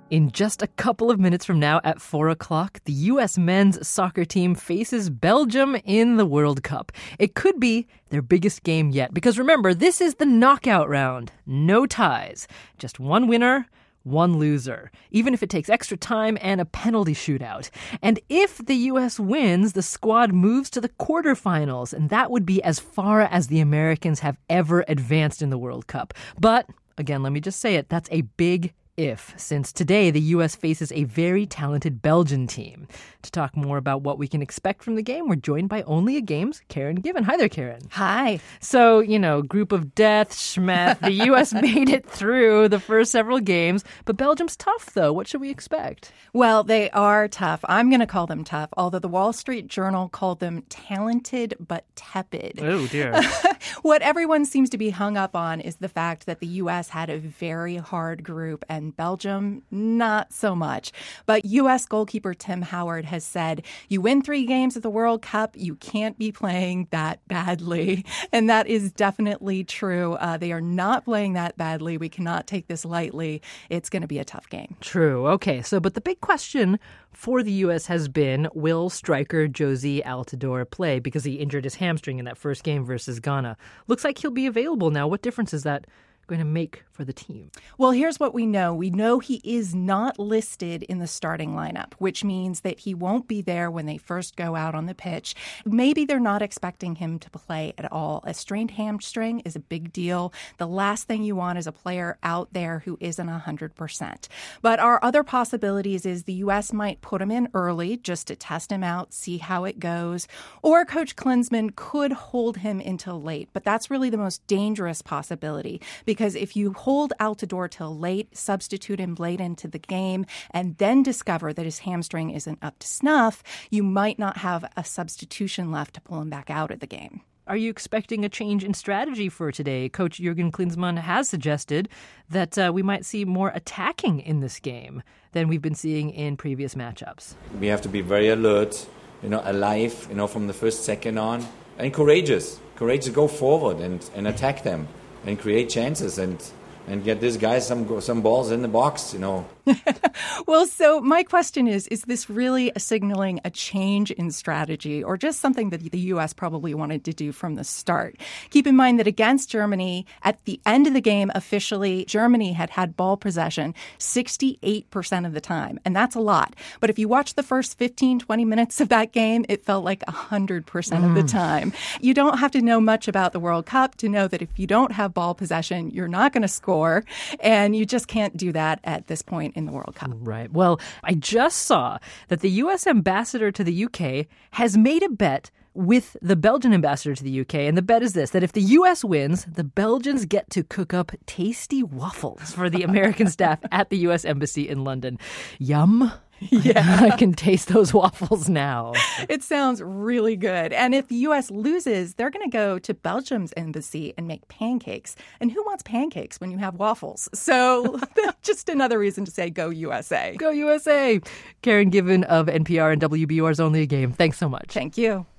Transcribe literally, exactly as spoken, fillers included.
In just a couple of minutes from now at four o'clock, the U S men's soccer team faces Belgium in the World Cup. It could be their biggest game yet, because remember, this is the knockout round. No ties. Just one winner, one loser, even if it takes extra time and a penalty shootout. And if the U S wins, the squad moves to the quarterfinals, and that would be as far as the Americans have ever advanced in the World Cup. But, again, let me just say it, that's a big if, since today the U S faces a very talented Belgian team. To talk more about what we can expect from the game, we're joined by Only a Game's Karen Given. Hi there, Karen. Hi. So, you know, group of death, schmeth, the U S made it through the first several games, but Belgium's tough, though. What should we expect? Well, they are tough. I'm going to call them tough, although the Wall Street Journal called them talented but tepid. Oh, dear. What everyone seems to be hung up on is the fact that the U S had a very hard group and Belgium, not so much. But U S goalkeeper Tim Howard has said, you win three games at the World Cup, you can't be playing that badly. And that is definitely true. Uh, they are not playing that badly. We cannot take this lightly. It's going to be a tough game. True. Okay. So, but the big question for the U S has been, will striker Jozy Altidore play? Because he injured his hamstring in that first game versus Ghana. Looks like he'll be available now. What difference is that going to make for the team? Well, here's what we know. We know he is not listed in the starting lineup, which means that he won't be there when they first go out on the pitch. Maybe they're not expecting him to play at all. A strained hamstring is a big deal. The last thing you want is a player out there who isn't one hundred percent. But our other possibilities is the U S might put him in early just to test him out, see how it goes. Or Coach Klinsmann could hold him until late. But that's really the most dangerous possibility, because Because if you hold Altidore till late, substitute him late into the game, and then discover that his hamstring isn't up to snuff, you might not have a substitution left to pull him back out of the game. Are you expecting a change in strategy for today? Coach Jurgen Klinsmann has suggested that uh, we might see more attacking in this game than we've been seeing in previous matchups. We have to be very alert, you know, alive, you know, from the first second on, and courageous. Courageous to go forward and, and attack them and create chances and and get this guy some some balls in the box, you know. Well, so my question is, is this really signaling a change in strategy or just something that the U S probably wanted to do from the start? Keep in mind that against Germany, at the end of the game, officially, Germany had had ball possession sixty-eight percent of the time, and that's a lot. But if you watch the first fifteen, twenty minutes of that game, it felt like one hundred percent mm. of the time. You don't have to know much about the World Cup to know that if you don't have ball possession, you're not going to score, and you just can't do that at this point in the World Cup. Right. Well, I just saw that the U S ambassador to the U K has made a bet with the Belgian ambassador to the U K, and the bet is this, that if the U S wins, the Belgians get to cook up tasty waffles for the American staff at the U S Embassy in London. Yum. Yeah. I can taste those waffles now. It sounds really good. And if the U S loses, they're going to go to Belgium's embassy and make pancakes. And who wants pancakes when you have waffles? So just another reason to say go U S A. Go U S A. Karen Given of N P R and W B U R's Only a Game. Thanks so much. Thank you.